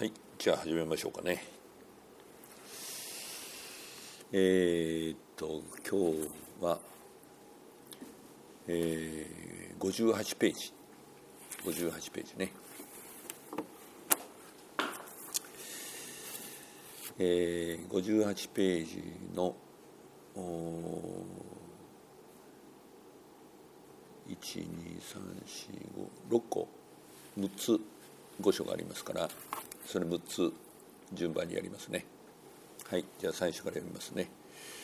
はい、じゃあ始めましょうかね。今日は、58ページね。58ページの1,2,3,4,5,6個6つ5書がありますから、それ6つ順番にやりますね。はい、じゃあ最初から読みますね。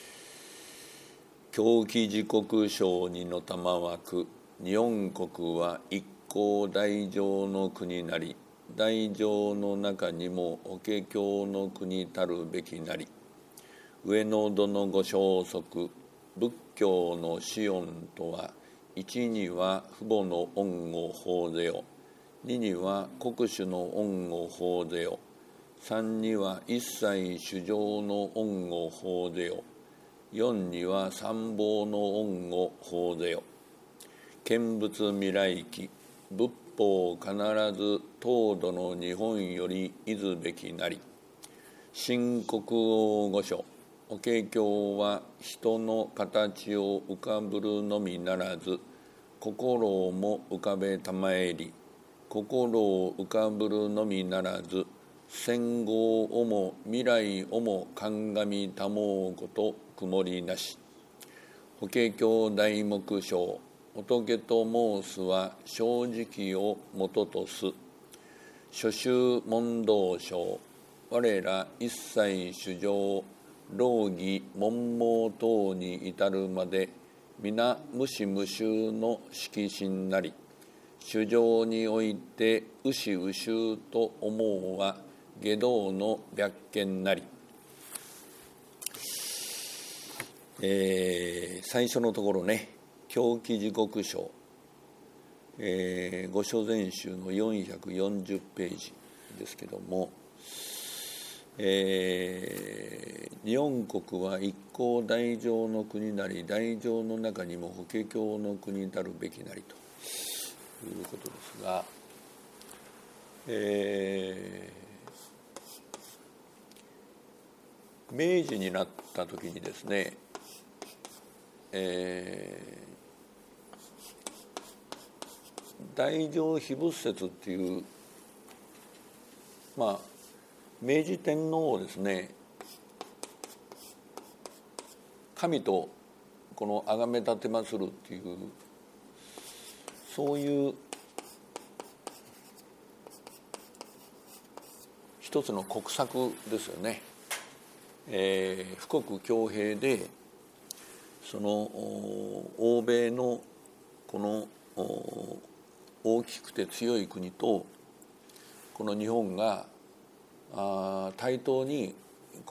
狂気時刻省にの玉枠、日本国は一向大乗の国なり、大乗の中にも法華経の国たるべきなり、上野殿ご消息、仏教の子音とは、一には父母の恩を報ぜよ、二には国主の恩を報ぜよ、三には一切主情の恩を報ぜよ、四には参謀の恩を報ぜよ。見物未来期、仏法必ず東土の日本よりいずべきなり。新国王御所、法華経は人の形を浮かぶるのみならず、心をも浮かべたまえり、心を浮かぶるのみならず、戦後をも未来をも鑑みたもうこと曇りなし。法華経大目章、仏と申すは正直をもととす。諸宗問答章、我ら一切主情、老儀文盲等に至るまで、皆無視無臭の色心なり、主情において右視右臭と思うは下道の白見なり。最初のところね、狂気時刻章、御所全集の440ページですけども、日本国は一向大乗の国なり、大乗の中にも法華経の国たるべきなりということですが、明治になった時にですね、大乗非仏説っていう、明治天皇をですね、神とこの崇め立てまするっていう、そういう一つの国策ですよね。富国強兵で、その欧米のこの大きくて強い国とこの日本が対等にこ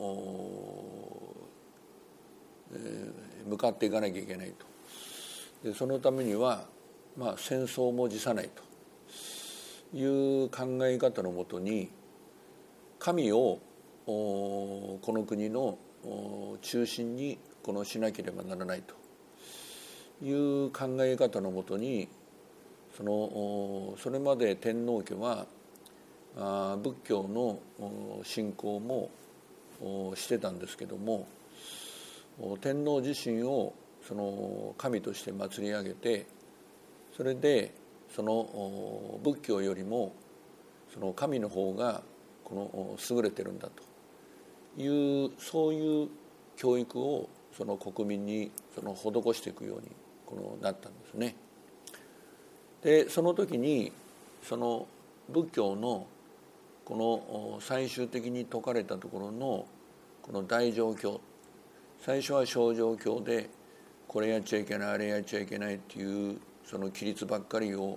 の向かっていかなきゃいけないと。でそのためには、戦争も辞さないという考え方のもとに、神をこの国の中心にしなければならないという考え方のもとに、それまで天皇家は仏教の信仰もしてたんですけども、天皇自身をその神として祭り上げて、それでその仏教よりもその神の方が優れてるんだという、そういう教育をその国民に施していくようになったんですね。でその時にその仏教の最終的に説かれたところのこの大乗経、最初は小乗経で、これやっちゃいけないあれやっちゃいけないっていうその規律ばっかりを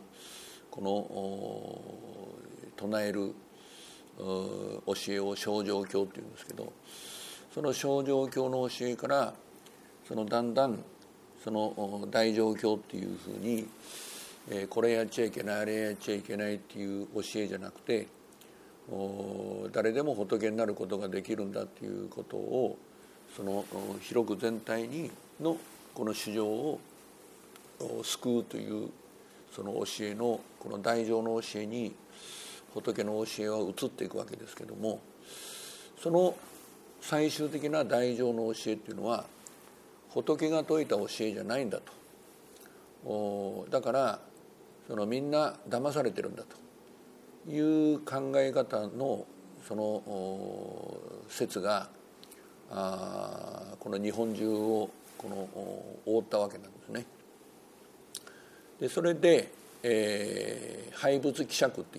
唱える教えを小乗経っていうんですけど、その小乗経の教えからだんだんその大乗経っていうふうに、これやっちゃいけないあれやっちゃいけないっていう教えじゃなくて、誰でも仏になることができるんだっていうことを広く全体にのこの市場を救うというその教えの大乗の教えに仏の教えは移っていくわけですけども、その最終的な大乗の教えっていうのは仏が説いた教えじゃないんだと。だからみんな騙されてるんだという考え方のその説がこの日本中を覆ったわけなんですね。でそれで、廃仏毀釈っていって、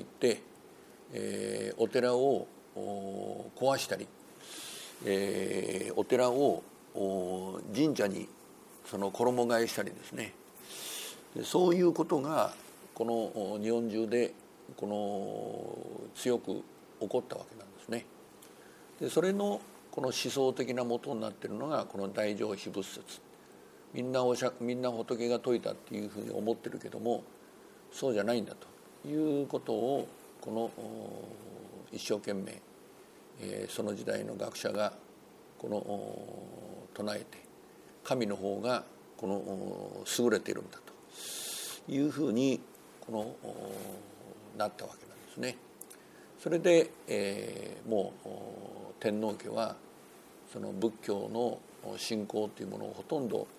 お寺を壊したり、お寺を神社に衣替えしたりですね、そういうことがこの日本中で強く起こったわけなんですね。でそれのこの思想的な元になっているのがこの大乗非仏説。みんな仏が説いたっていうふうに思ってるけども、そうじゃないんだということを一生懸命、その時代の学者が唱えて、神の方が優れているんだというふうになったわけなんですね。それで、もう天皇家はその仏教の信仰というものをほとんど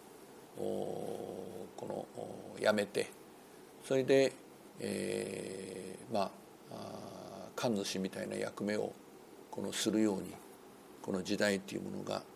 やめて、それで、神主みたいな役目をするようにこの時代っていうものが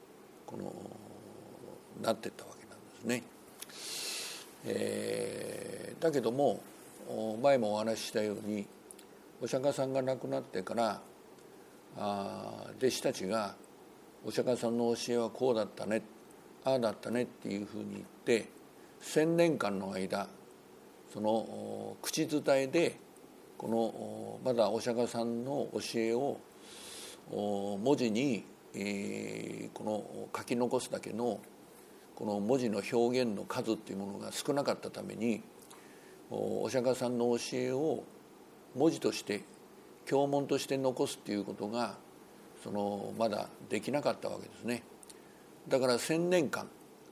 なっていったわけなんですね。だけども前もお話ししたように、お釈迦さんが亡くなってから弟子たちがお釈迦さんの教えはこうだったね、ああだったねっていうふうに言って1000年間の間その口伝えでまだお釈迦さんの教えを文字に書き残すだけのこの文字の表現の数っていうものが少なかったために、お釈迦さんの教えを文字として経文として残すっていうことがまだできなかったわけですね。だから1000年間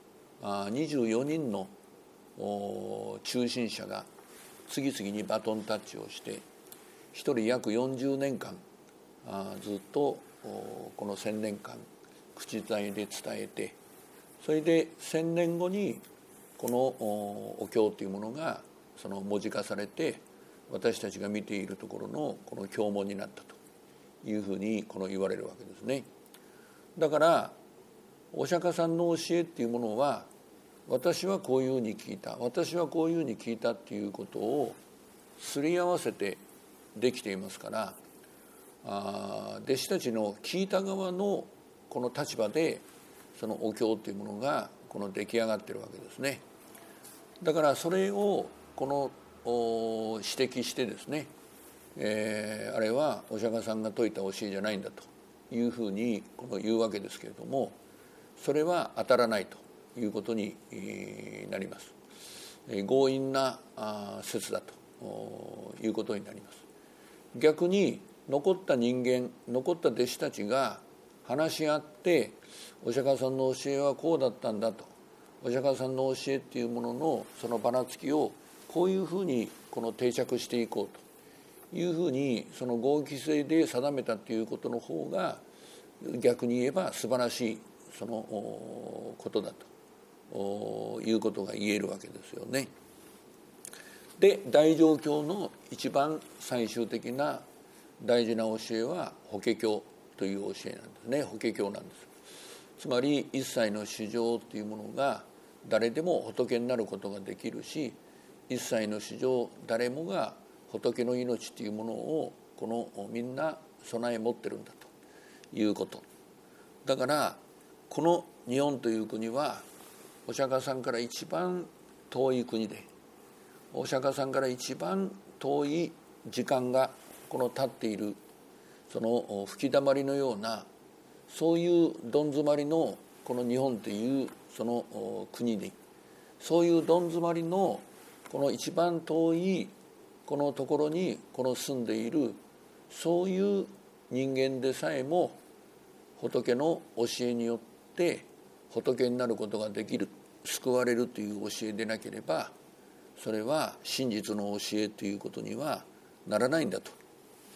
24人の中心者が次々にバトンタッチをして、一人約40年間ずっとこの1000年間口伝えで伝えて、それで1000年後にこのお経というものが文字化されて、私たちが見ているところのこの経文になったというふうに言われるわけですね。だからお釈迦さんの教えっていうものは、私はこういうふうに聞いた、私はこういうふうに聞いたっていうことをすり合わせてできていますから、弟子たちの聞いた側のこの立場でそのお経というものが出来上がっているわけですね。だからそれを指摘してですね、あれはお釈迦さんが説いた教えじゃないんだというふうに言うわけですけれども、それは当たらないということになります。強引な説だということになります。逆に残った弟子たちが話し合って、お釈迦さんの教えはこうだったんだと、お釈迦さんの教えっていうもののそのばらつきをこういうふうに定着していこうというふうにその合議制で定めたということの方が、逆に言えば素晴らしいそのことだということが言えるわけですよね。で大乗経の一番最終的な大事な教えは法華経という教えなんですね。法華経なんです。つまり一切の衆生というものが誰でも仏になることができるし、一切の衆生誰もが仏の命というものをみんな備え持ってるんだということ。だからこの日本という国はお釈迦さんから一番遠い国で、お釈迦さんから一番遠い時間が経っているその吹きだまりのような、そういうどん詰まりのこの日本というその国で、そういうどん詰まりのこの一番遠いこのところに住んでいる、そういう人間でさえも仏の教えによって仏になることができる、救われるという教えでなければ、それは真実の教えということにはならないんだと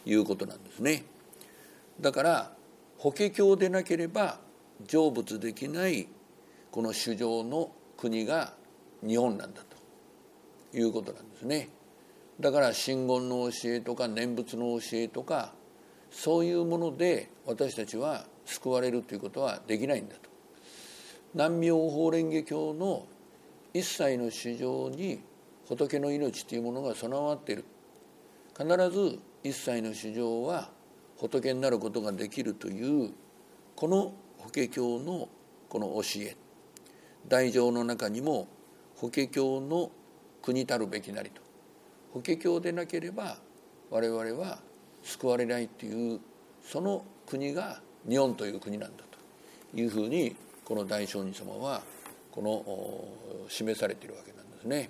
いうことなんですね。だから法華経でなければ成仏できないこの衆生の国が日本なんだということなんですね。だから真言の教えとか念仏の教えとかそういうもので私たちは救われるということはできないんだと。南無妙法蓮華経の一切の衆生に仏の命というものが備わっている。必ず一切の衆生は仏になることができるというこの法華経のこの教え、大乗の中にも法華経の国たるべきなりと、法華経でなければ我々は救われないというその国が日本という国なんだというふうにこの大聖人様はこの示されているわけなんですね。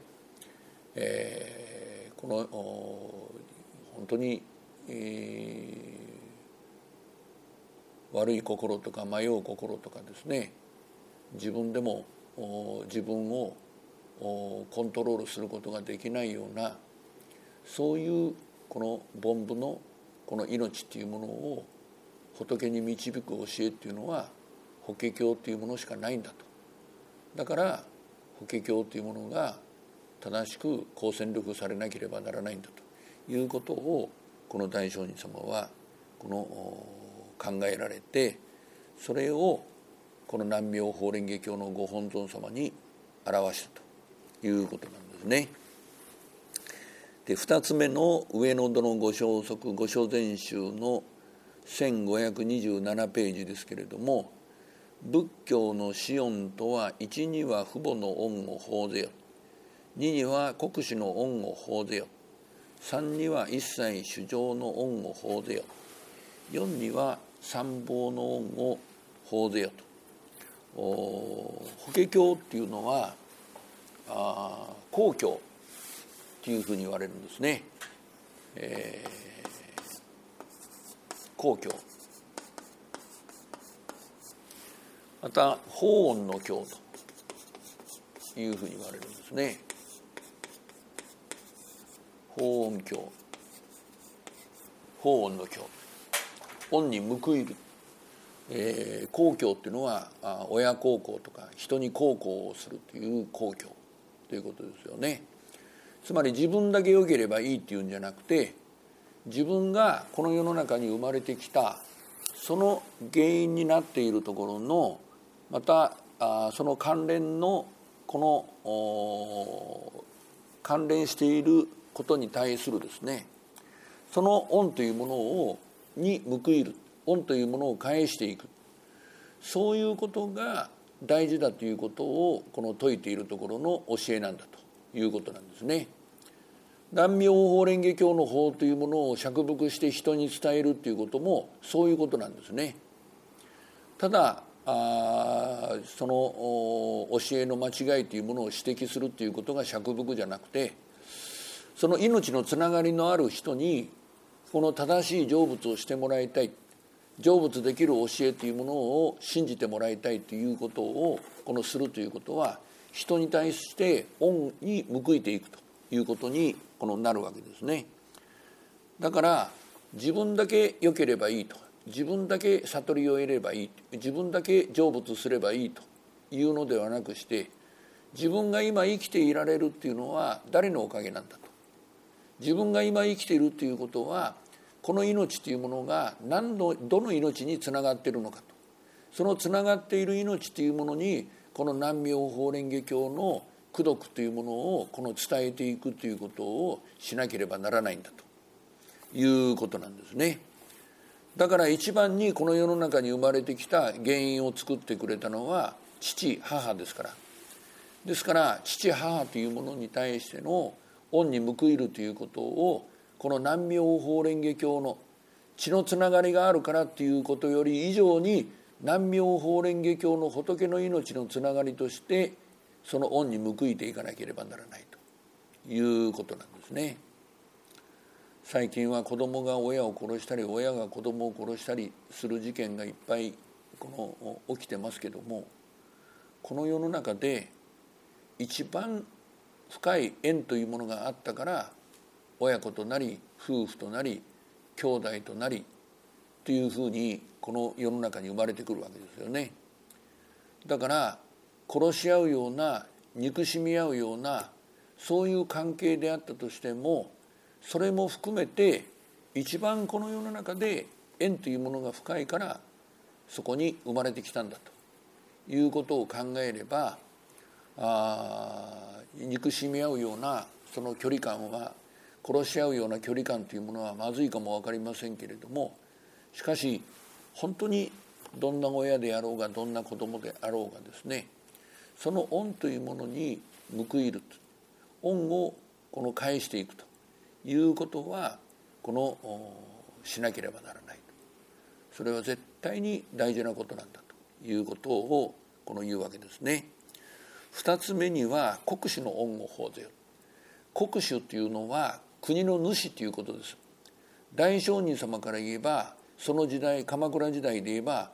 この本当に、悪い心とか迷う心とかですね、自分でも自分をコントロールすることができないようなそういうこの凡夫のこの命というものを仏に導く教えっていうのは法華経というものしかないんだと。だから法華経というものが正しく公宣力されなければならないんだということをこの大聖人様はこの考えられて、それをこの南無妙法蓮華経のご本尊様に表したということなんですね。で2つ目の上野戸のご消息御所全集の1527ページですけれども、仏教の子音とは1には父母の恩を報ぜよ、2には国師の恩を報ぜよ、3には一切衆生の恩を報ぜよ、4には三宝の恩を報ぜよと。法華経っていうのは公経というふうに言われるんですね。公経、また法音の経というふうに言われるんですね。法音経、法音の経、恩に報いる。公共っていうのは親孝行とか人に孝行をするという公共ということですよね。つまり自分だけ良ければいいっていうんじゃなくて、自分がこの世の中に生まれてきたその原因になっているところの、またその関連のこの関連していることに対するですね、その恩というものに報いる、恩というものを返していく、そういうことが大事だということをこの説いているところの教えなんだということなんですね。南無妙法蓮華経の法というものを釈伏して人に伝えるということもそういうことなんですね。ただその教えの間違いというものを指摘するということが釈伏じゃなくて、その命のつながりのある人にこの正しい成仏をしてもらいたい、成仏できる教えというものを信じてもらいたいということをこのするということは、人に対して恩に報いていくということにこのなるわけですね。だから自分だけ良ければいいと、自分だけ悟りを得ればいい、自分だけ成仏すればいいというのではなくして、自分が今生きていられるっていうのは誰のおかげなんだと。自分が今生きているということはこの命というものがどの命につながっているのかと。そのつながっている命というものにこの南無妙法蓮華経の功徳というものをこの伝えていくということをしなければならないんだということなんですね。だから一番にこの世の中に生まれてきた原因を作ってくれたのは父母ですから。ですから父母というものに対しての恩に報いるということをこの南無妙法蓮華経の血のつながりがあるからということより以上に、南無妙法蓮華経の仏の命のつながりとしてその恩に報いていかなければならないということなんですね。最近は子供が親を殺したり親が子供を殺したりする事件がいっぱい起きてますけども、この世の中で一番深い縁というものがあったから親子となり夫婦となり兄弟となりというふうにこの世の中に生まれてくるわけですよね。だから殺し合うような、憎しみ合うような、そういう関係であったとしても、それも含めて一番この世の中で縁というものが深いからそこに生まれてきたんだということを考えれば、憎しみ合うようなその距離感は、殺し合うような距離感というものはまずいかも分かりませんけれども、しかし本当にどんな親であろうがどんな子供であろうがですね、その恩というものに報いると、恩をこの返していくということはこのしなければならないと。それは絶対に大事なことなんだということをこの言うわけですね。二つ目には国主の恩を報ぜよ。国主というのは国の主ということです。大聖人様から言えば、その時代、鎌倉時代で言えば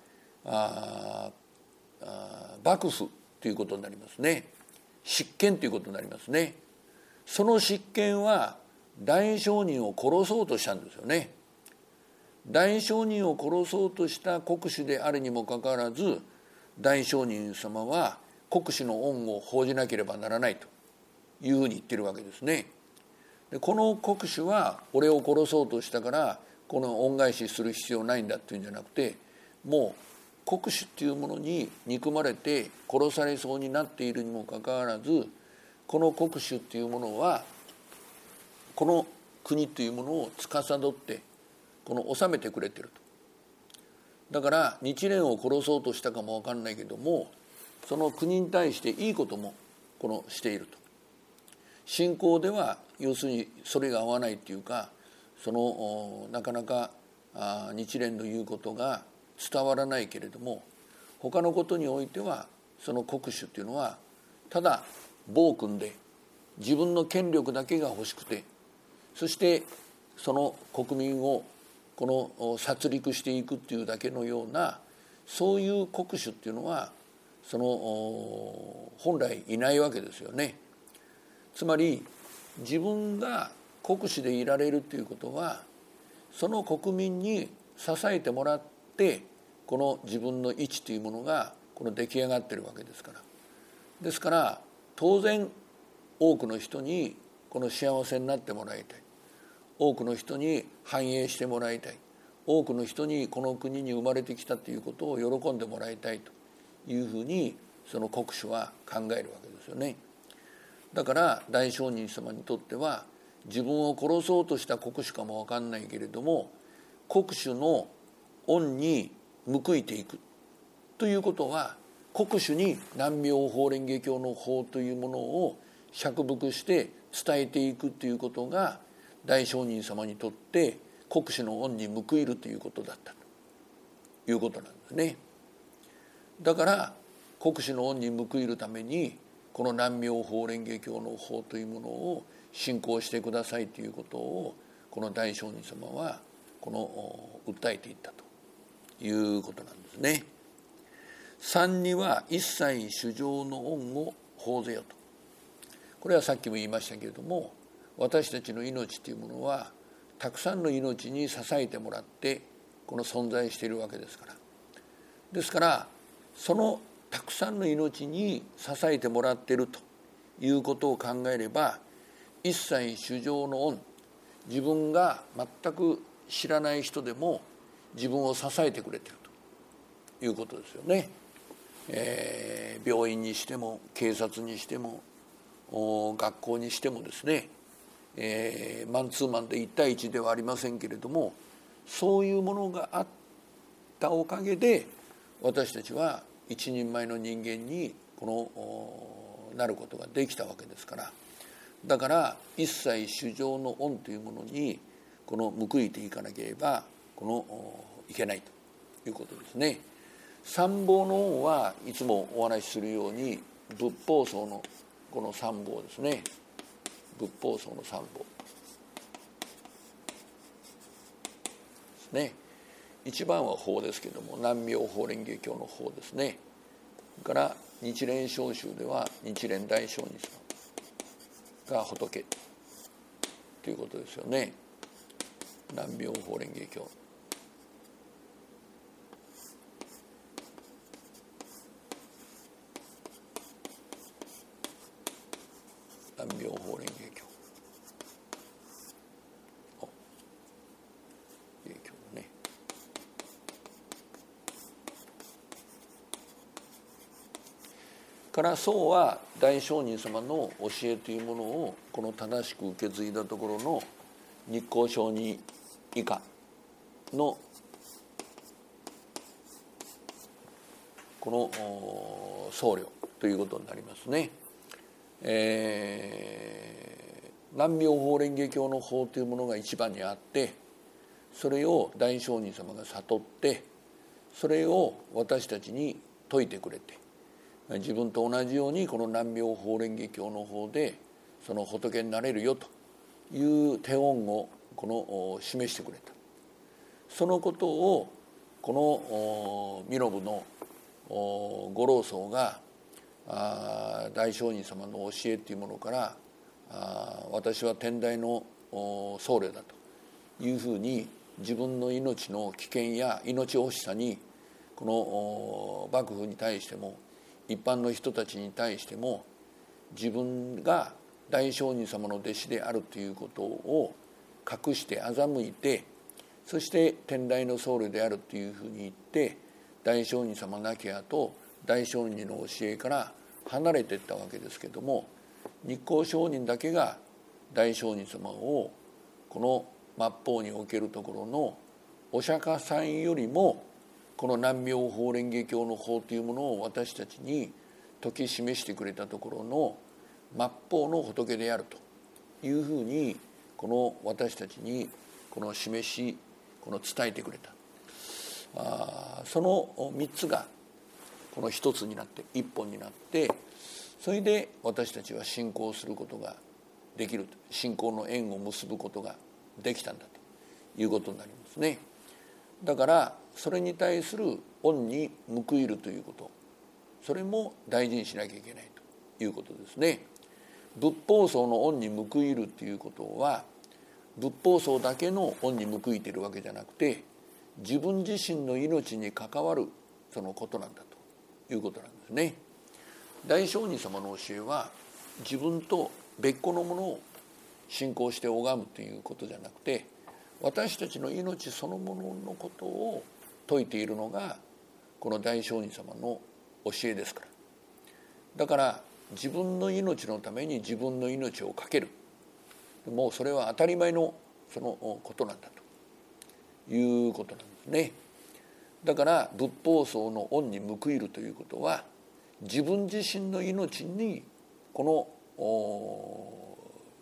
幕府ということになりますね。執権ということになりますね。その執権は大聖人を殺そうとしたんですよね。大聖人を殺そうとした国主であるにもかかわらず、大聖人様は国主の恩を報じなければならないというふうに言ってるわけですね。でこの国主は俺を殺そうとしたからこの恩返しする必要ないんだっていうんじゃなくて、もう国主っていうものに憎まれて殺されそうになっているにもかかわらず、この国主っていうものはこの国というものを司ってこの治めてくれてると。だから日蓮を殺そうとしたかも分かんないけども、その国に対していいこともこのしていると。信仰では要するにそれが合わないっていうか、そのなかなか日蓮の言うことが伝わらないけれども、他のことにおいてはその国主っていうのはただ暴君で自分の権力だけが欲しくて、そしてその国民をこの殺戮していくっていうだけのような、そういう国主っていうのはその本来いないわけですよね。つまり自分が国主でいられるということは、その国民に支えてもらってこの自分の位置というものがこの出来上がっているわけですから。ですから当然多くの人にこの幸せになってもらいたい、多くの人に繁栄してもらいたい、多くの人にこの国に生まれてきたということを喜んでもらいたいというふうにその国主は考えるわけですよね。だから大聖人様にとっては、自分を殺そうとした国主かも分かんないけれども、国主の恩に報いていくということは、国主に南妙法蓮華経の法というものを釈伏して伝えていくということが、大聖人様にとって国主の恩に報いるということだったということなんですね。だから国主の恩に報いるためにこの南妙法蓮華経の法というものを信仰してくださいということを、この大聖人様はこの訴えていったということなんですね。三には一切衆生の恩を報ぜよと。これはさっきも言いましたけれども、私たちの命というものはたくさんの命に支えてもらってこの存在しているわけですから。ですからそのたくさんの命に支えてもらっているということを考えれば、一切衆生の恩、自分が全く知らない人でも自分を支えてくれているということですよね。病院にしても警察にしても学校にしてもですね、マンツーマンで1対1ではありませんけれども、そういうものがあったおかげで私たちは一人前の人間になることができたわけですから。だから一切衆生の恩というものに報いていかなければいけないということですね。三宝の恩はいつもお話しするように仏法僧のこの三宝ですね。仏法僧の三宝ですね。一番は法ですけれども、南妙法蓮華経の法ですね。それから日蓮聖宗では日蓮大聖人様が仏ということですよね。 南妙法蓮華経。南妙法蓮華経。華経ね。から宋は大聖人様の教えというものをこの正しく受け継いだところの日光聖人以下のこの僧侶ということになりますね。南妙法蓮華経の法というものが一番にあって、それを大聖人様が悟って、それを私たちに説いてくれて、自分と同じようにこの南妙法蓮華経の方でその仏になれるよという手本をこの示してくれた。そのことをこの身延のご老僧が大聖人様の教えというものから私は天台の僧侶だというふうに自分の命の危険や命惜しさにこの幕府に対しても一般の人たちに対しても自分が大聖人様の弟子であるということを隠して欺いて、そして天台の僧侶であるというふうに言って大聖人様亡き後大聖人の教えから離れていったわけですけども、日光聖人だけが大聖人様をこの末法におけるところのお釈迦さんよりもこの南妙法蓮華経の法というものを私たちに説き示してくれたところの末法の仏であるというふうにこの私たちにこの示しこの伝えてくれた。その3つがこの一つになって一本になって、それで私たちは信仰することができると、信仰の縁を結ぶことができたんだということになりますね。だからそれに対する恩に報いるということ、それも大事にしなきゃいけないということですね。仏法僧の恩に報いるということは仏法僧だけの恩に報いているわけじゃなくて、自分自身の命に関わるそのことなんだということなんですね。大聖人様の教えは自分と別個のものを信仰して拝むということじゃなくて、私たちの命そのもののことを説いているのがこの大聖人様の教えですから。だから自分の命のために自分の命を懸ける、もうそれは当たり前のそのことなんだということなんですね。だから仏法僧の恩に報いるということは、自分自身の命にこの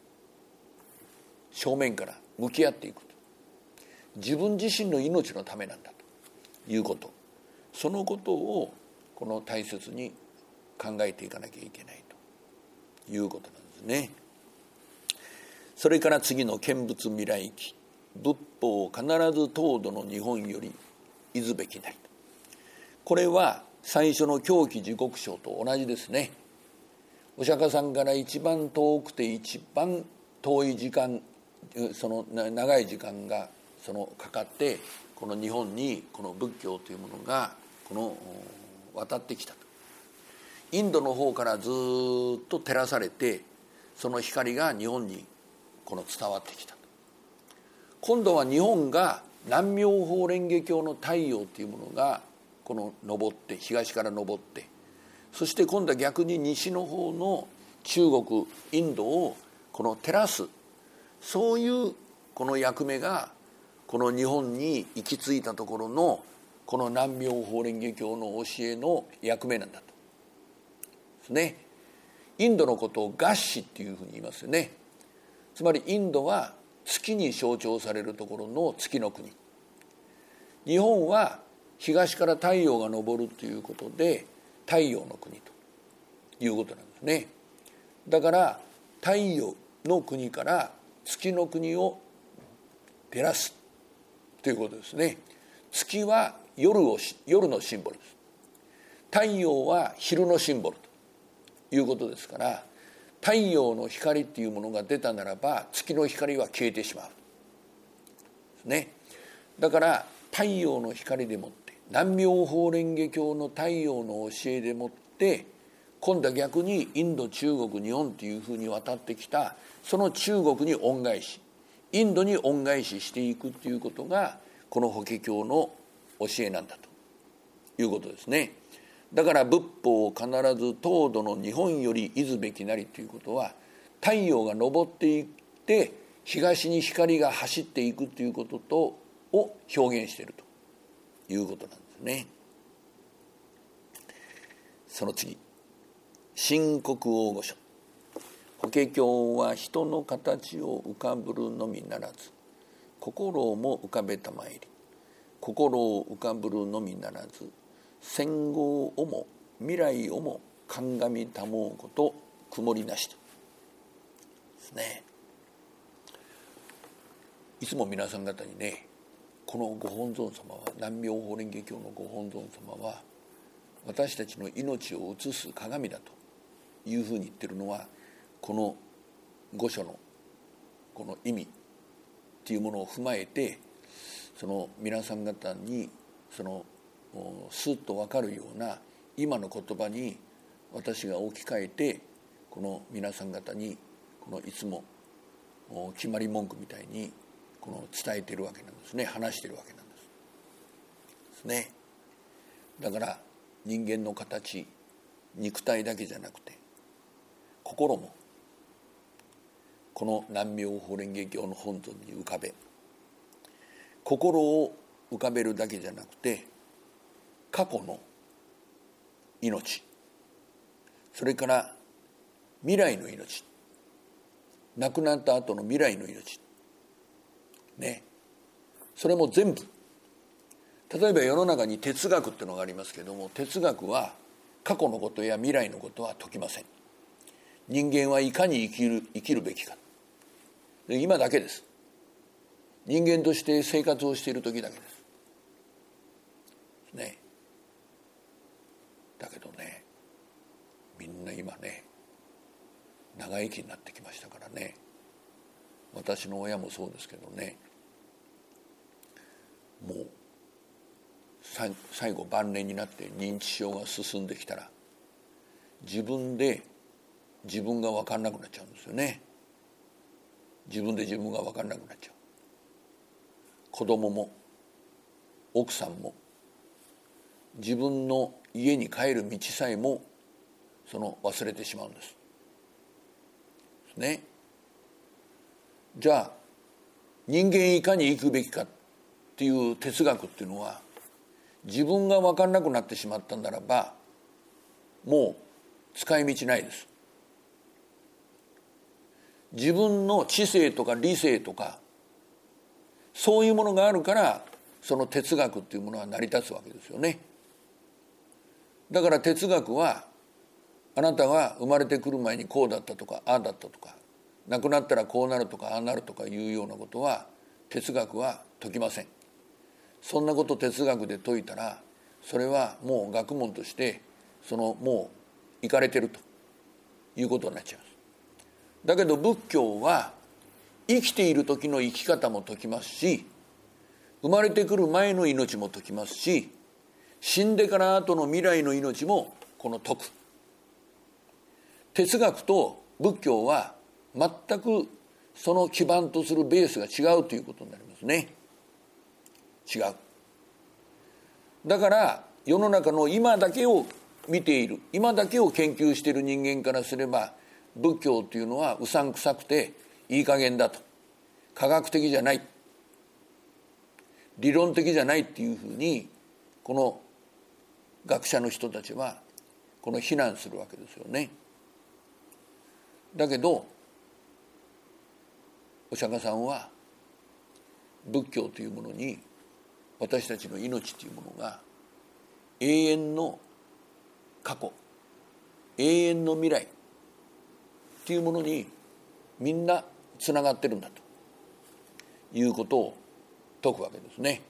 正面から向き合っていくと、自分自身の命のためなんだということ、そのことをこの大切に考えていかなきゃいけないということなんですね。それから次の見物未来記、仏法を必ず東土の日本よりいずべきなり。これは最初の狂気地獄章と同じですね。お釈迦さんから一番遠くて一番遠い時間、その長い時間がそのかかってこの日本にこの仏教というものがこの渡ってきたと。インドの方からずっと照らされて、その光が日本にこの伝わってきた。今度は日本が南妙法蓮華経の太陽というものがこの昇って、東から昇って、そして今度は逆に西の方の中国インドをこの照らす、そういうこの役目がこの日本に行き着いたところのこの南妙法蓮華経の教えの役目なんだとですね。インドのことをガッシっていうふうに言いますよね。つまりインドは月に象徴されるところの月の国、日本は東から太陽が昇るということで太陽の国ということなんですね。だから太陽の国から月の国を照らすということですね。月は夜のシンボルです。太陽は昼のシンボルということですから、太陽の光っていうものが出たならば月の光は消えてしまうでですね。だから太陽の光でもって南妙法蓮華経の太陽の教えでもって今度は逆にインド、中国、日本というふうに渡ってきたその中国に恩返し、インドに恩返ししていくということがこの法華経の教えなんだということですね。だから仏法を必ず東土の日本よりいずべきなりということは、太陽が昇っていって東に光が走っていくということとを表現しているということなんですね。その次、新国王御書。法華経は人の形を浮かぶるのみならず、心をも浮かべたまえり、心を浮かぶるのみならず、戦後をも未来をも鑑みたもうこと曇りなしとですね。いつも皆さん方にね、このご本尊様は、南妙法蓮華経のご本尊様は私たちの命を映す鏡だというふうに言ってるのは、この御書のこの意味っていうものを踏まえて、その皆さん方にそのスッと分かるような今の言葉に私が置き換えて、この皆さん方にこのいつも決まり文句みたいにこの伝えているわけなんですね。話しているわけなんですね。だから人間の形、肉体だけじゃなくて心もこの南妙法蓮華経の本尊に浮かべ、心を浮かべるだけじゃなくて過去の命、それから未来の命、亡くなった後の未来の命ね、それも全部。例えば世の中に哲学っていうのがありますけども、哲学は過去のことや未来のことは説きません。人間はいかに生きるべきか、今だけです。人間として生活をしている時だけですね。だけどね、みんな今ね長生きになってきましたからね。私の親もそうですけどね、もう最後晩年になって認知症が進んできたら自分で自分が分かんなくなっちゃうんですよね。自分で自分が分かんなくなっちゃう。子供も奥さんも自分の家に帰る道さえも忘れてしまうんですね。じゃあ人間いかに生くべきかっていう哲学っていうのは、自分が分かんなくなってしまったならばもう使い道ないです。自分の知性とか理性とかそういうものがあるからその哲学っていうものは成り立つわけですよね。だから哲学はあなたが生まれてくる前にこうだったとかああだったとか、亡くなったらこうなるとかああなるとかいうようなことは哲学は説きません。そんなこと哲学で説いたらそれはもう学問としてもういかれてるということになっちゃいます。だけど仏教は生きている時の生き方も説きますし、生まれてくる前の命も説きますし、死んでから後の未来の命もこの説く。哲学と仏教は全くその基盤とするベースが違うということになりますね。違う。だから世の中の今だけを見ている、今だけを研究している人間からすれば仏教というのはうさんくさくていい加減だと、科学的じゃない、理論的じゃないっていうふうにこの学者の人たちは非難するわけですよね。だけどお釈迦さんは仏教というものに私たちの命というものが永遠の過去、永遠の未来っていうものにみんなつながってるんだということを説くわけですね。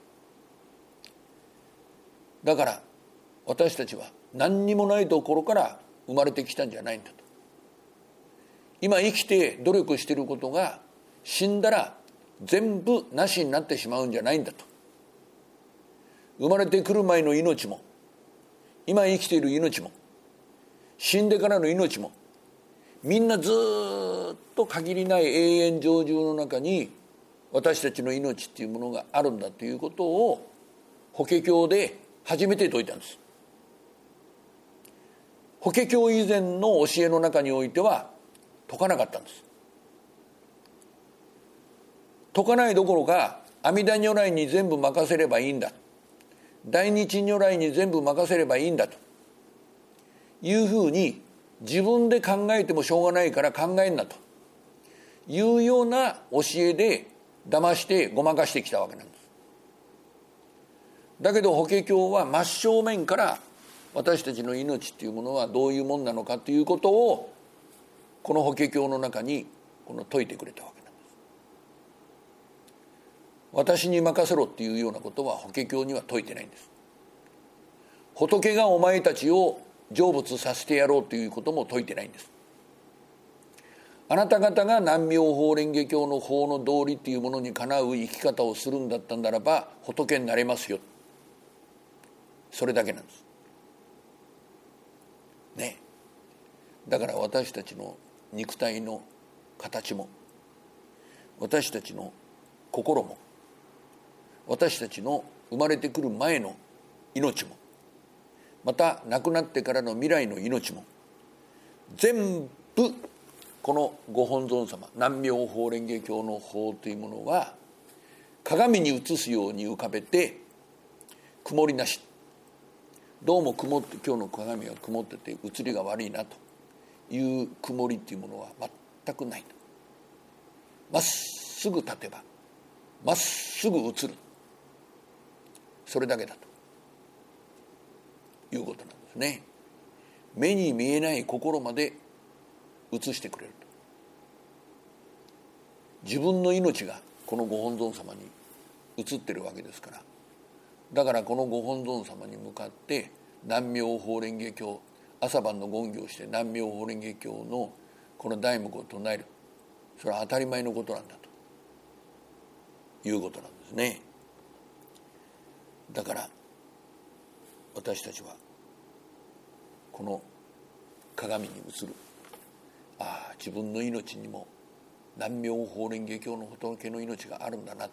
だから私たちは何にもないところから生まれてきたんじゃないんだと。今生きて努力していることが死んだら全部なしになってしまうんじゃないんだと。生まれてくる前の命も今生きている命も死んでからの命もみんなずっと限りない永遠常住の中に私たちの命っていうものがあるんだということを法華経で初めて説いたんです。法華経以前の教えの中においては説かなかったんです。説かないどころか阿弥陀如来に全部任せればいいんだ、大日如来に全部任せればいいんだというふうに自分で考えてもしょうがないから考えんなというような教えで騙してごまかしてきたわけなんです。だけど法華経は真正面から私たちの命っていうものはどういうもんなのかということをこの法華経の中に説いてくれたわけなんです。私に任せろっていうようなことは法華経には説いてないんです。仏がお前たちを成仏させてやろうということも説いてないんです。あなた方が南妙法蓮華経の法の道理というものにかなう生き方をするんだったならば仏になれますよ、それだけなんですね。だから私たちの肉体の形も私たちの心も私たちの生まれてくる前の命もまた亡くなってからの未来の命も全部このご本尊様南妙法蓮華経の法というものは鏡に映すように浮かべて曇りなし、どうも曇って今日の鏡が曇ってて映りが悪いなという曇りというものは全くないと。まっすぐ立てばまっすぐ映る、それだけだということなんですね。目に見えない心まで映してくれると。自分の命がこのご本尊様に映ってるわけですから、だからこのご本尊様に向かって南妙法蓮華経、朝晩の言語をして南妙法蓮華経のこの題目を唱える、それは当たり前のことなんだということなんですね。だから私たちはこの鏡に映る、自分の命にも南妙法蓮華経の仏の命があるんだな、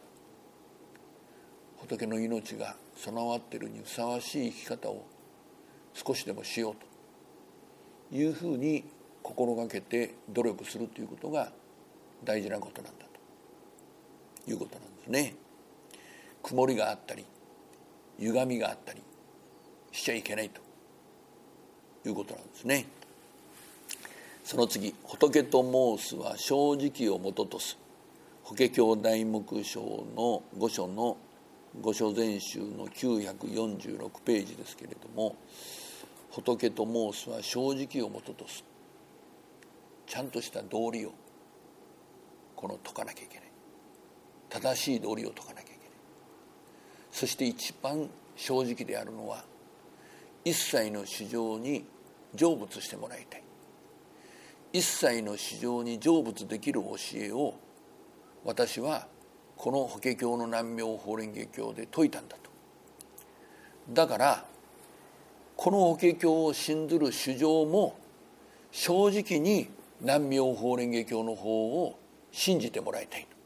仏の命が備わっているにふさわしい生き方を少しでもしようというふうに心がけて努力するということが大事なことなんだということなんですね。曇りがあったり歪みがあったりしちゃいけないということなんですね。その次、仏と申すは正直をもととす。法華経題目章の5書の五書全集の946ページですけれども、仏と申すは正直をもととす、ちゃんとした道理を解かなきゃいけない、正しい道理を解かなきゃいけない。そして一番正直であるのは一切の衆生に成仏してもらいたい、一切の衆生に成仏できる教えを私はこの法華経の南妙法蓮華経で説いたんだと。だからこの法華経を信ずる衆生も正直に南妙法蓮華経の法を信じてもらいたいと。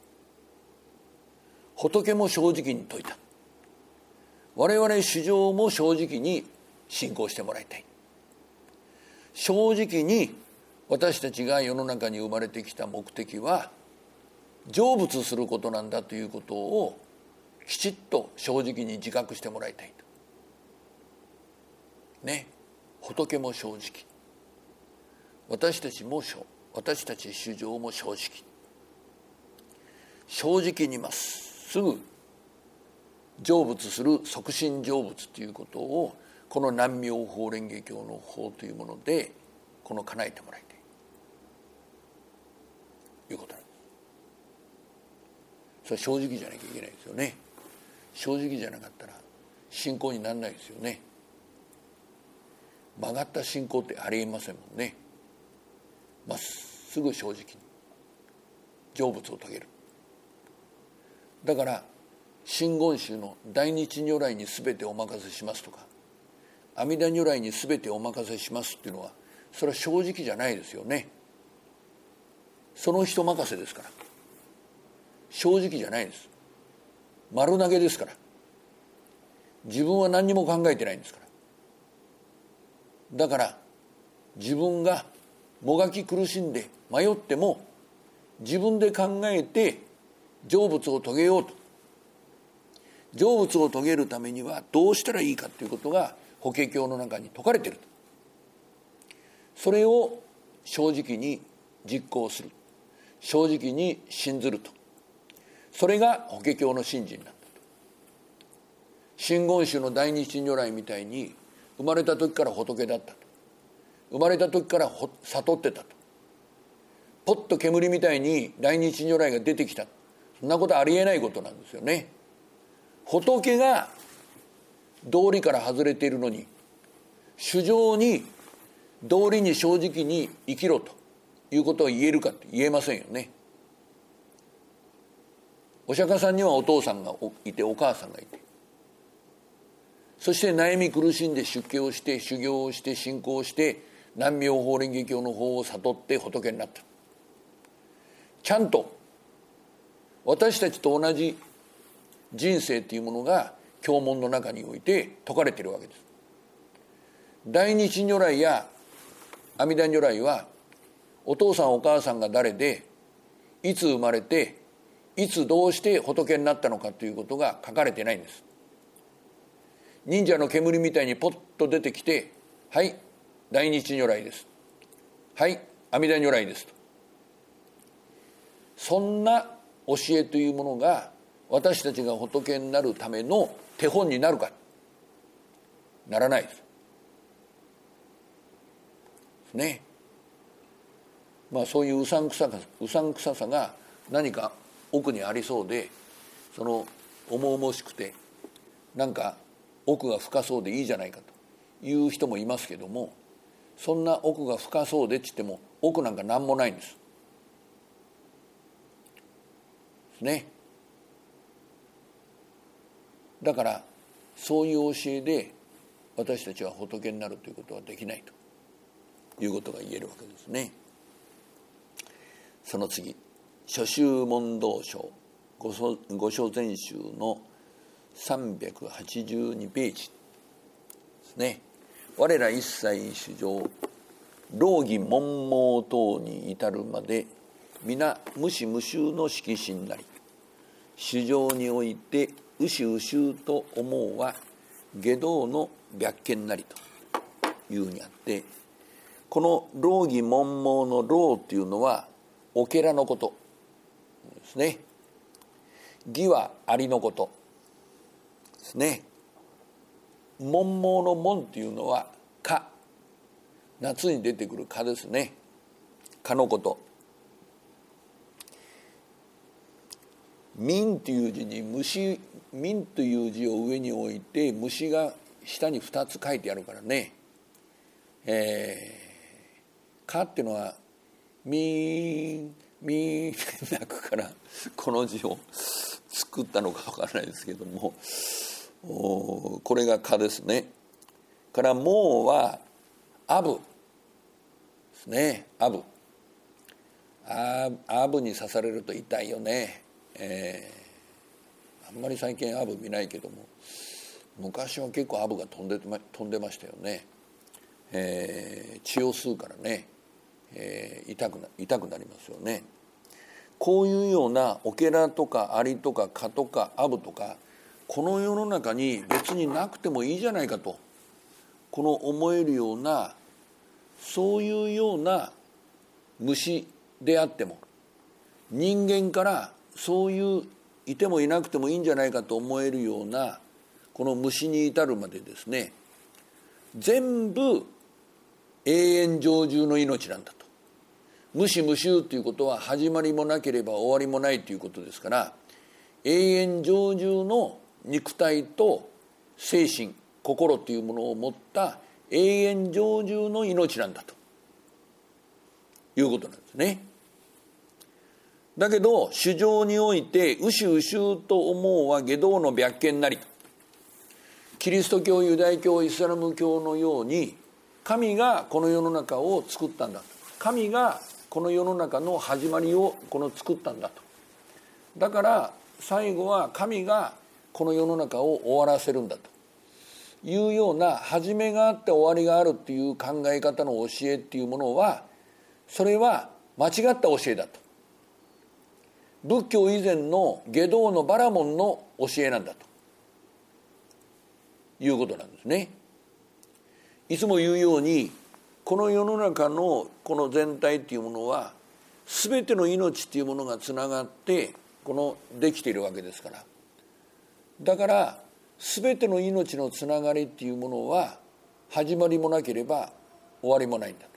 仏も正直に説いた、我々衆生も正直に信仰してもらいたい。正直に私たちが世の中に生まれてきた目的は成仏することなんだということをきちっと正直に自覚してもらいたいとね。仏も正直、私たち衆生も正直、正直にまっすぐ成仏する即身成仏ということをこの南妙法蓮華経の法というもので叶えてもらいたいということなんです。それは正直じゃなきゃいけないですよね。正直じゃなかったら信仰にならないですよね。曲がった信仰ってありえませんもんね。まっすぐ正直に成仏を遂げる、 だから真言宗の大日如来に全てお任せしますとか、阿弥陀如来に全てお任せしますっていうのは、それは正直じゃないですよね。その人任せですから、正直じゃないです。丸投げですから。自分は何にも考えてないんですから。だから自分がもがき苦しんで迷っても、自分で考えて成仏を遂げようと。成仏を遂げるためにはどうしたらいいかということが法華経の中に説かれていると。それを正直に実行する、正直に信ずると。それが法華経の信心なんだと。真言宗の大日如来みたいに生まれた時から仏だったと、生まれた時から悟ってたと、ポッと煙みたいに大日如来が出てきた、そんなことありえないことなんですよね。仏が道理から外れているのに、主情に道理に正直に生きろということを言えるかって言えませんよね。お釈迦さんにはお父さんがいて、お母さんがいて、そして悩み苦しんで出家をして修行をして信仰して南妙法蓮華経の法を悟って仏になった。ちゃんと私たちと同じ人生というものが経文の中において説かれているわけです。大日如来や阿弥陀如来はお父さんお母さんが誰で、いつ生まれて、いつどうして仏になったのかということが書かれてないんです。忍者の煙みたいにポッと出てきて、はい大日如来です、はい阿弥陀如来ですと。そんな教えというものが私たちが仏になるための手本になるか、ならないですね。まあそういううさんくささが何か奥にありそうで、その重々しくてなんか奥が深そうでいいじゃないかという人もいますけども、そんな奥が深そうでって言っても奥なんか何もないんですね。だからそういう教えで私たちは仏になるということはできないということが言えるわけですね。その次、諸宗問答書御所全集の382ページですね。我ら一切主上老儀悶々等に至るまで皆無始無臭の色心なり、主上においてうしうしゅうと思うは下道の白見なりというふうにあって、この老儀悶々の老っていうのはおけらのことですね。義はありのことですね。悶々の悶っていうのは蚊、夏に出てくる蚊ですね。蚊のこと。民という字に虫、民という字を上に置いて虫が下に2つ書いてあるからね。蚊っていうのはミーって鳴くからこの字を作ったのかわからないですけども、これが蚊ですね。からもうはアブですね。アブに刺されると痛いよね。あんまり最近アブ見ないけども、昔は結構アブが飛んでましたよね。血を吸うからね、痛くなりますよね。こういうようなオケラとかアリとか蚊とかアブとか、この世の中に別になくてもいいじゃないかと、この思えるような、そういうような虫であっても、人間からそういういてもいなくてもいいんじゃないかと思えるようなこの虫に至るまでですね、全部永遠常住の命なんだと。無始無臭ということは始まりもなければ終わりもないということですから、永遠常住の肉体と精神心というものを持った永遠常住の命なんだということなんですね。 だけど主情においてうしうしゅうと思うは外道の別件なり、キリスト教ユダヤ教イスラム教のように神がこの世の中を作ったんだと、神がこの世の中の始まりを作ったんだと、だから最後は神がこの世の中を終わらせるんだというような、始めがあって終わりがあるっていう考え方の教えっていうものは、それは間違った教えだと、仏教以前の外道のバラモンの教えなんだということなんですね。いつも言うように、この世の中のこの全体っていうものは全ての命っていうものがつながってできているわけですから、だから全ての命のつながりっていうものは始まりもなければ終わりもないんだと。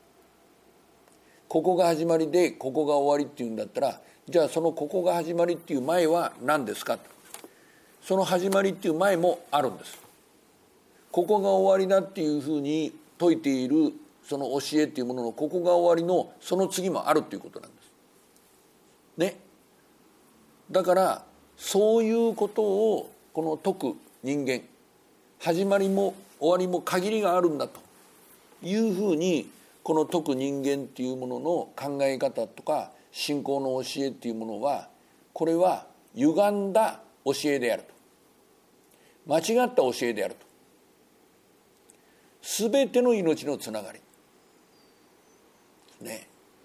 ここが始まりでここが終わりっていうんだったら、じゃあそのここが始まりっていう前は何ですかと。その始まりっていう前もあるんです。ここが終わりだっていうふうに説いているその教えっていうものの、ここが終わりのその次もあるっていうことなんですね。だからそういうことを説く人間、始まりも終わりも限りがあるんだというふうに説く人間っていうものの考え方とか信仰の教えっていうものは、これは歪んだ教えであると、間違った教えであると。全ての命のつながりね。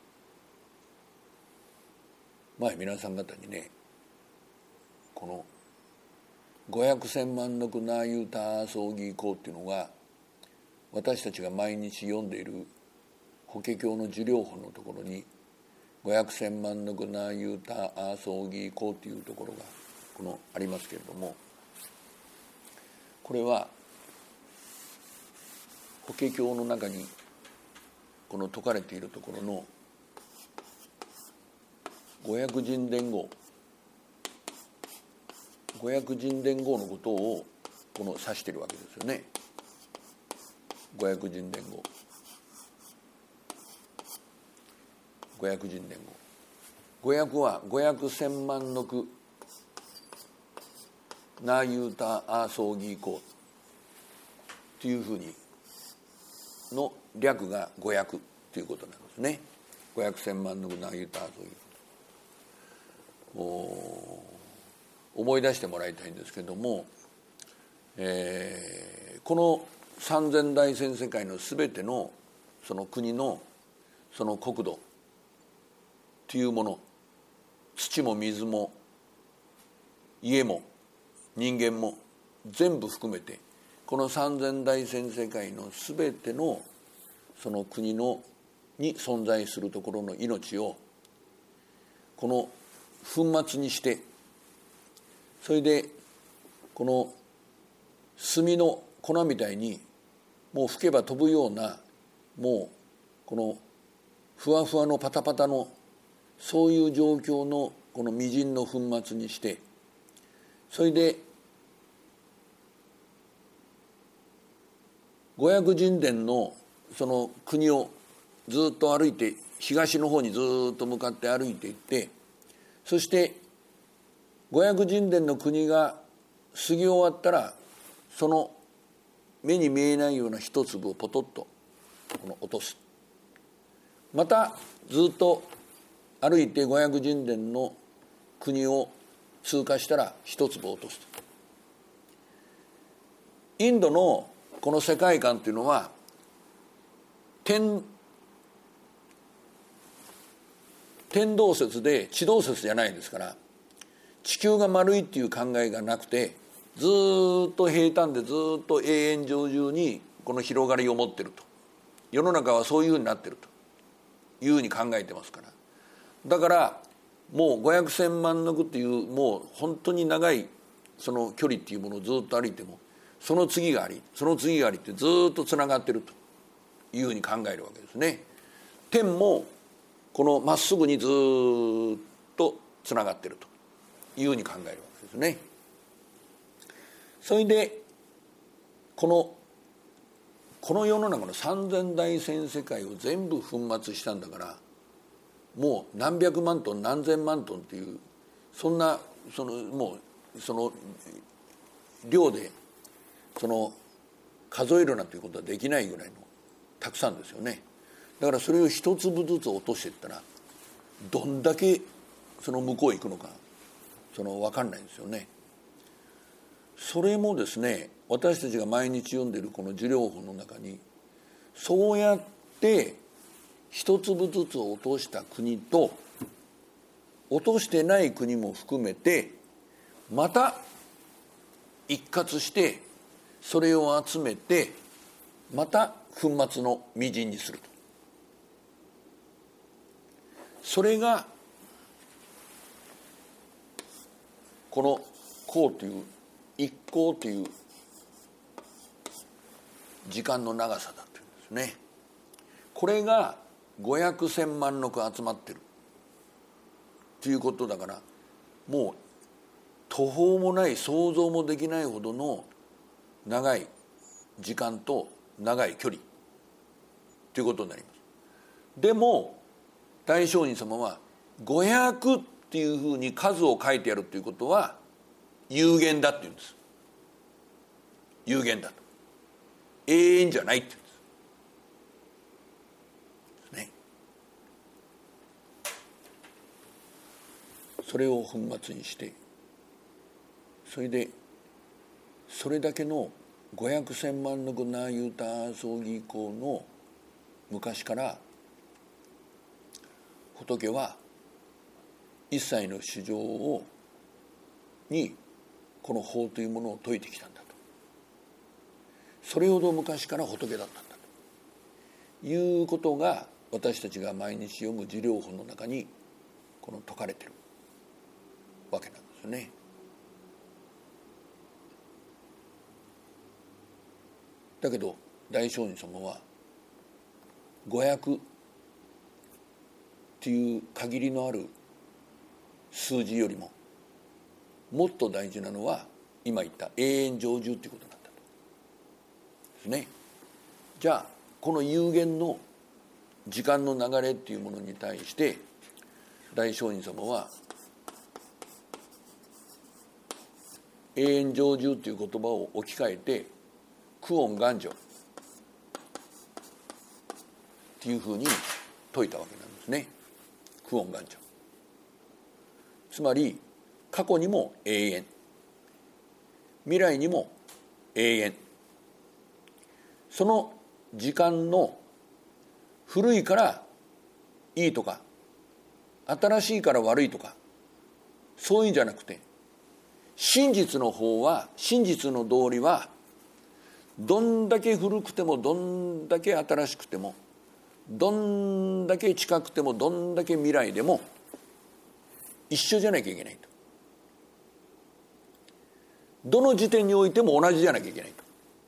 前皆さん方にね、この500千万のナーユーター葬儀行っていうのが、私たちが毎日読んでいる法華経の受領本のところに500千万のナーユーター葬儀行っていうところがありますけれども、これは法華経の中に説かれているところの五百人伝語のことを指しているわけですよね。五百人伝語、五百は500千万の句ナーユーター葬儀行というふうにの略が500ということなんですね。500千万のナーユーター葬儀行、思い出してもらいたいんですけれども、この三千大千世界のすべてのその国のその国土というもの、土も水も家も人間も全部含めて、この三千大千世界のすべてのその国のに存在するところの命をこの粉末にして、それでこの炭の粉みたいにもう吹けば飛ぶような、もうこのふわふわのパタパタのそういう状況のこの微塵の粉末にして、それで五百人伝のその国をずっと歩いて、東の方にずっと向かって歩いていって、そして五百人伝の国が過ぎ終わったら、その目に見えないような一粒をポトッと落とす。またずっと歩いて五百人伝の国を通過したら一粒を落とす。インドのこの世界観というのは天動説で地動説じゃないですから、地球が丸いっていう考えがなくて、ずっと平坦でずっと永遠上中にこの広がりを持っていると、世の中はそういうふうになっているというふうに考えてますから、だからもう500千万の句っていうもう本当に長いその距離っていうものをずっと歩いても、その次がありその次がありってずっとつながっているというふうに考えるわけですね。天もこのまっすぐにずっとつながっているというふうに考えるわけですね。それでこの世の中の三千大千世界を全部粉末したんだから、 もう何百万トン何千万トンっていうそんなもうその量で数えるなんていうことはできないぐらいのたくさんですよね。だからそれを一粒ずつ落としていったらどんだけその向こう行くのか分かんないんですよね。それもですね、私たちが毎日読んでいるこの受領本の中にそうやって一粒ずつ落とした国と落としてない国も含めてまた一括してそれを集めてまた粉末のみじんにすると。それがこの項という一項という時間の長さだというんですね。これが500千万の句集まってるということだから、もう途方もない想像もできないほどの長い時間と長い距離ということになります。でも大聖人様は500っていうふうに数を書いてやるということは有限だって言うんです。有限だと、永遠じゃないって言うんですね。それを粉末にして、それでそれだけの500千万のグナーユーター葬儀以降の昔から仏は一切の衆生にこの法というものを説いてきたんだと。それほど昔から仏だったんだということが私たちが毎日読む受領本の中にこの説かれてるわけなんですよね。だけど大聖人様は500っていう限りのある数字よりももっと大事なのは今言った永遠成就ということなんだとですね。じゃあこの有限の時間の流れっていうものに対して大聖人様は永遠成就という言葉を置き換えて久遠願成っていうふうに説いたわけなんですね。久遠願成、つまり過去にも永遠、未来にも永遠、その時間の古いからいいとか新しいから悪いとかそういうんじゃなくて、真実の方は、真実の道理はどんだけ古くてもどんだけ新しくてもどんだけ近くてもどんだけ未来でも一緒じゃなきゃいけないと。どの時点においても同じじゃなきゃいけないと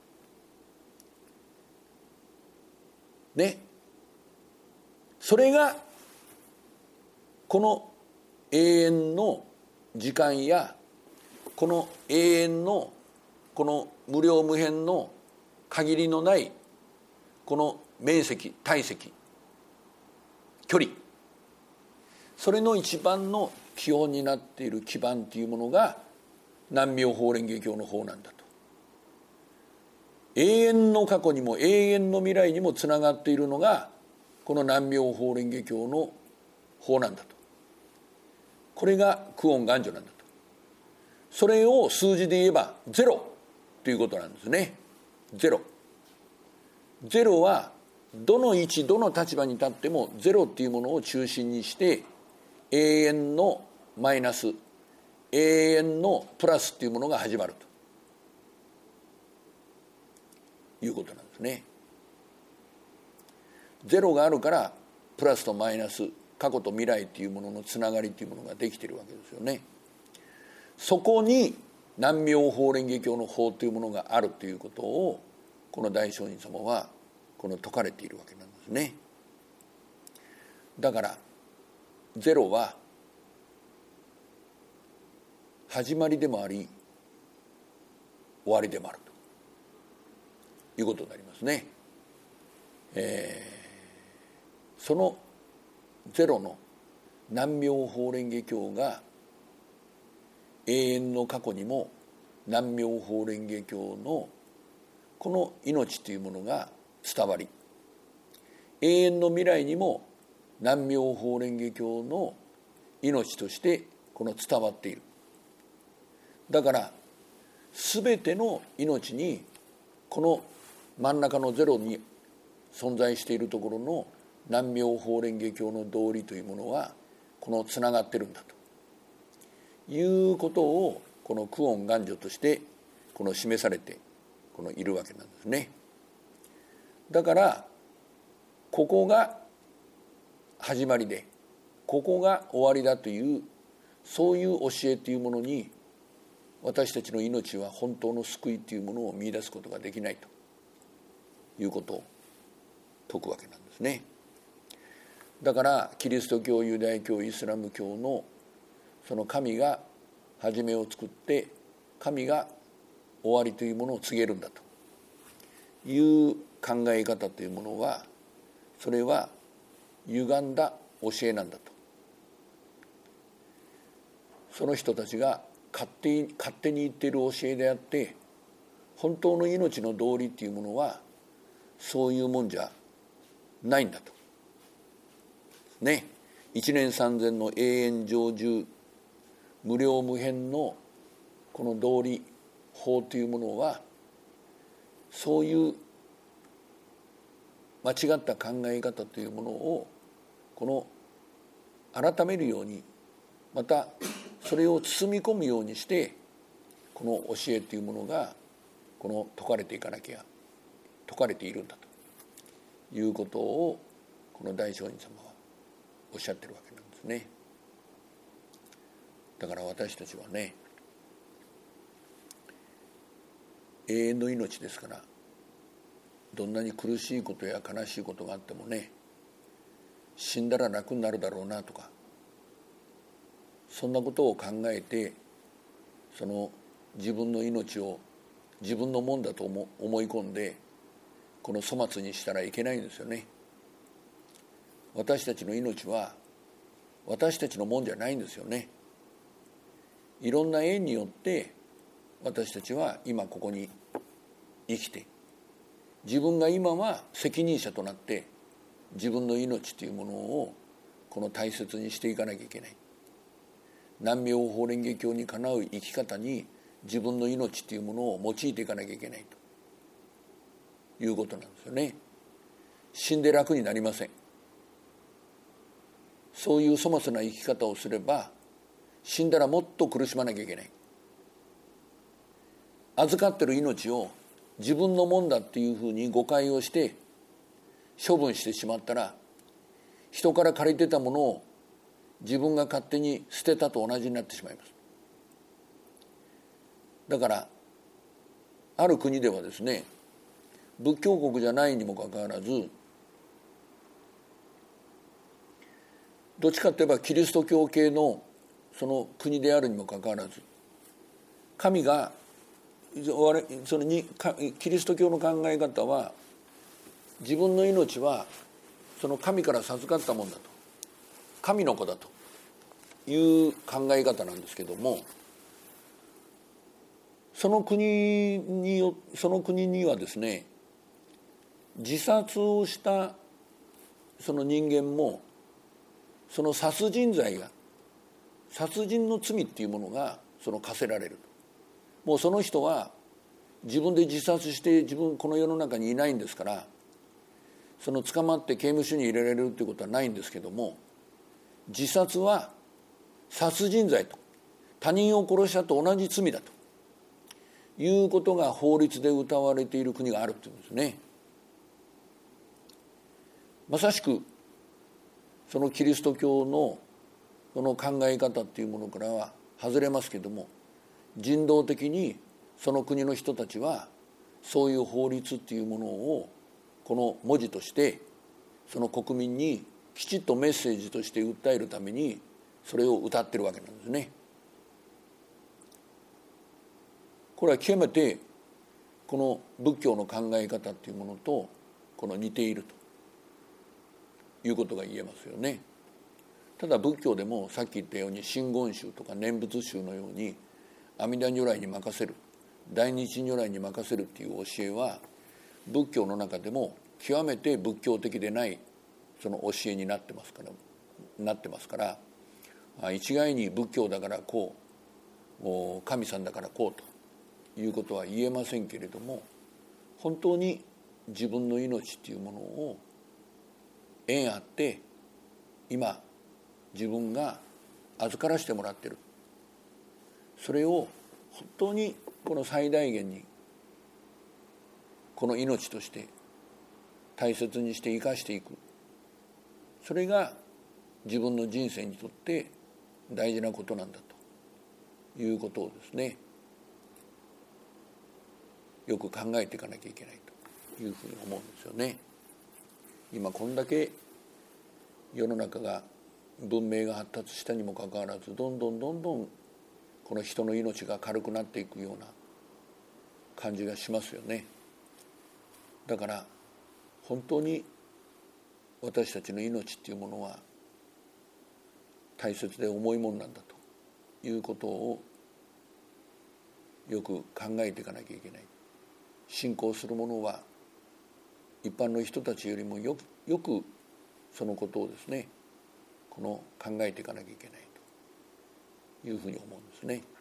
ね。それがこの永遠の時間やこの永遠のこの無量無辺の限りのないこの面積、体積、距離、それの一番の基本になっている基盤というものが南妙法蓮華経の法なんだと。永遠の過去にも永遠の未来にもつながっているのがこの南妙法蓮華経の法なんだと。これが久遠願成なんだと。それを数字で言えばゼロということなんですね。ゼロ。ゼロはどの位置どの立場に立ってもゼロっていうものを中心にして永遠のマイナス、永遠のプラスっていうものが始まるということなんですね。ゼロがあるからプラスとマイナス、過去と未来っていうもののつながりっていうものができているわけですよね。そこに南妙法蓮華経の法というものがあるということをこの大聖人様はこの説かれているわけなんですね。だからゼロは始まりでもあり終わりでもあるということになりますね。そのゼロの南妙法蓮華経が永遠の過去にも南妙法蓮華経のこの命というものが伝わり、永遠の未来にも南妙法蓮華経の命としてこの伝わっている。だから全ての命にこの真ん中のゼロに存在しているところの南妙法蓮華経の道理というものはこのつながってるんだということをこの久遠願書としてこの示されてこのいるわけなんですね。だからここが始まりでここが終わりだというそういう教えというものに私たちの命は本当の救いというものを見出すことができないということを説くわけなんですね。だからキリスト教、ユダヤ教、イスラム教のその神が初めを作って神が終わりというものを告げるんだという考え方というものは、それは歪んだ教えなんだと。その人たちが勝手に言っている教えであって、本当の命の道理というものはそういうもんじゃないんだとね。一年三千の永遠成就無量無辺のこの道理法というものは、そういう間違った考え方というものをこの改めるように、またそれを包み込むようにしてこの教えというものがこの説かれていかなきゃ、説かれているんだということをこの大聖人様はおっしゃってるわけなんですね。だから私たちはね、永遠の命ですから、どんなに苦しいことや悲しいことがあってもね、死んだら楽になるだろうなとか、そんなことを考えてその自分の命を自分のもんだと思い込んでこの粗末にしたらいけないんですよね。私たちの命は私たちのもんじゃないんですよね。いろんな縁によって私たちは今ここに生きて、自分が今は責任者となって自分の命というものをこの大切にしていかなきゃいけない。南妙法蓮華経にかなう生き方に自分の命というものを用いていかなきゃいけないということなんですよね。死んで楽になりません。そういう粗末な生き方をすれば死んだらもっと苦しまなきゃいけない。預かってる命を自分のもんだっていうふうに誤解をして処分してしまったら、人から借りてたものを自分が勝手に捨てたと同じになってしまいます。だからある国ではですね、仏教国じゃないにもかかわらず、どっちかといえばキリスト教系のその国であるにもかかわらず、神がそのキリスト教の考え方は自分の命はその神から授かったもんだと、神の子だという考え方なんですけども、その国にはですね、自殺をしたその人間もその殺人罪が、殺人の罪っていうものがその課せられる。もうその人は自分で自殺して自分この世の中にいないんですから、その捕まって刑務所に入れられるっていうことはないんですけども、自殺は殺人罪と、他人を殺したと同じ罪だということが法律で謳われている国があるっていうんですね。まさしくそのキリスト教のその考え方っていうものからは外れますけども、人道的にその国の人たちはそういう法律っていうものをこの文字としてその国民にきちっとメッセージとして訴えるためにそれを謳ってるわけなんですね。これは極めてこの仏教の考え方っていうものとこの似ているということが言えますよね。 ただ仏教でもさっき言ったように真言宗とか念仏宗のように阿弥陀如来に任せる、大日如来に任せるっていう教えは仏教の中でも極めて仏教的でないその教えになってますから一概に仏教だからこう神さんだからこうということは言えませんけれども、本当に自分の命っていうものを縁あって今自分が預からせてもらってる、それを本当にこの最大限にこの命として大切にして生かしていく、それが自分の人生にとって大事なことなんだということをですね、よく考えていかなきゃいけないというふうに思うんですよね。今こんだけ世の中が文明が発達したにもかかわらずどんどんこの人の命が軽くなっていくような感じがしますよね。だから本当に私たちの命っていうものは大切で重いものなんだということをよく考えていかなきゃいけない。信仰する者は一般の人たちよりもよくそのことをですね考えていかなきゃいけないというふうに思うんですね。